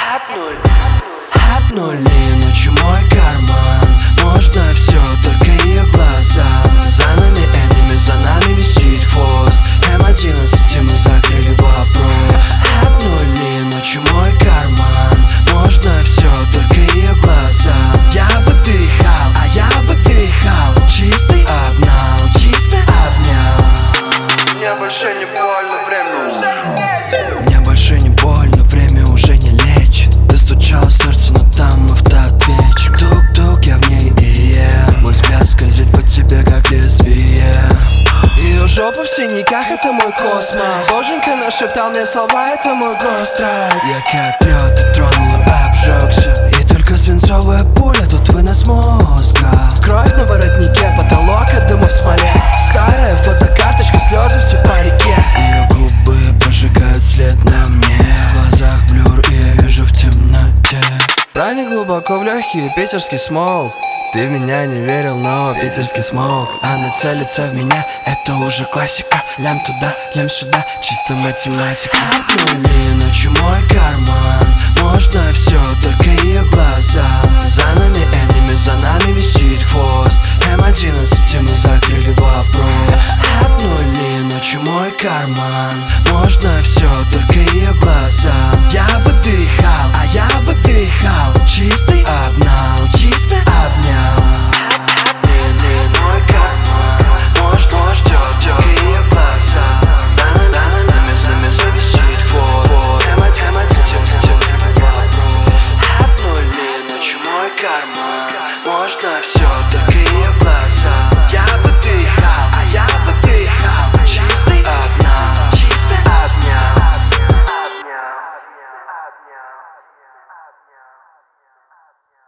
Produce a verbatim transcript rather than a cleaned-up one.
Обнули ночью мой карман. Можно все, только ее глаза. За нами энеми, за нами висит хвост. эм одиннадцать, и мы закрыли вопрос. Обнули ночью мой карман. Можно все, только ее глаза. Я выдыхал, а я выдыхал. Чистый обнял, чисто обнял. Мне больше не больно, время уже не лечит. Мне больше не больно, время уже не лечит. Ты стучал в сердце, но там автоответчик. Тук-тук, я в ней и я. Мой взгляд скользит по тебе, как лезвие. Ее жопа в синяках, это мой космос. Боженька нашептал мне слова, это мой гострайк. Я как лед, ты тронула, обжегся. И только свинцовая пуля тут вынос мозга. Кровь на воротнике, потолок от дыма в смоле. Старая фотокарточка, слезы все по реке. Ее губы прожигают след на мне. В глазах блюр, и я вижу в темноте. Проник глубоко в легкие, питерский смог. Ты в меня не верил, но питерский смог. Она целится в меня, это уже классика. Лям туда, лям сюда, чисто математика. Обнули ночью мой карман. Можно все, только ее глаза. За нами энеми, за нами висит хвост. эм одиннадцать, и мы закрыли вопрос. Обнули ночью мой карман. Можно все, только ее глаза. Я выдыхал, а я выдыхал. Чистый обнял, чисто обнял. Обнули мой карман. Можно ждет, только ее глаза. За нами, за нами зависит хвост. эм одиннадцать, и мы закрыли вопрос. Обнули ночью мой карман. Можно все, только ее глаза. Я